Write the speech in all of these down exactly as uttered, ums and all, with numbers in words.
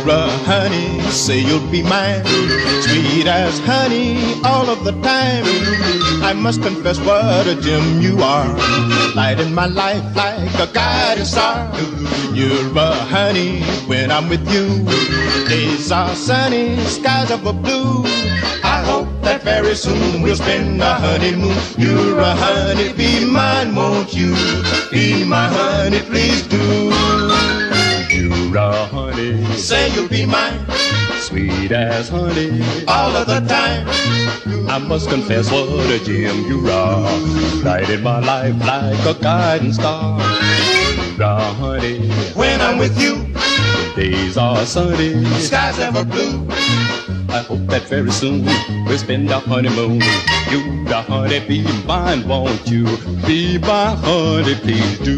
You're a honey, say you'll be mine, sweet as honey all of the time. I must confess what a gem you are, light in my life like a guiding star. You're a honey when I'm with you, days are sunny, skies of a blue. I hope that very soon we'll spend a honeymoon. You're a honey, be mine, won't you? Be my honey, please do. You're a honey, say you'll be mine, sweet as honey all of the time. I must confess what a gem you are, light in my life like a guiding star. You're a honey, when I'm with you, days are sunny, skies ever blue. I hope that very soon we'll spend our honeymoon. You, the honey, be mine, won't you? Be my honey, please do.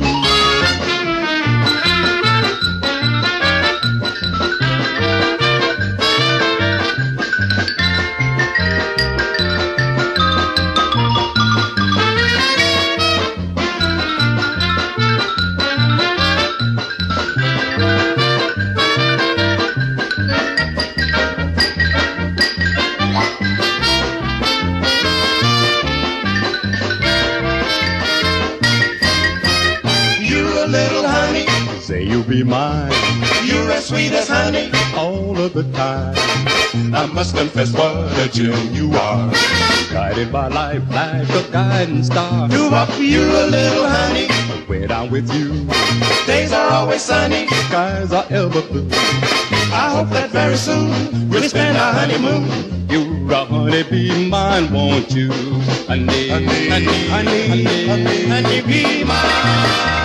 Little honey, say you'll be mine, you're as sweet as honey all of the time. I must confess what a gem you are, guided by life like a guiding star. Do up you a little honey, when I'm with you, days are always sunny, skies are ever blue. I hope that very soon we'll spend our honeymoon. You're a honey, be mine, won't you? Honey, honey, honey, honey, honey, honey, be mine.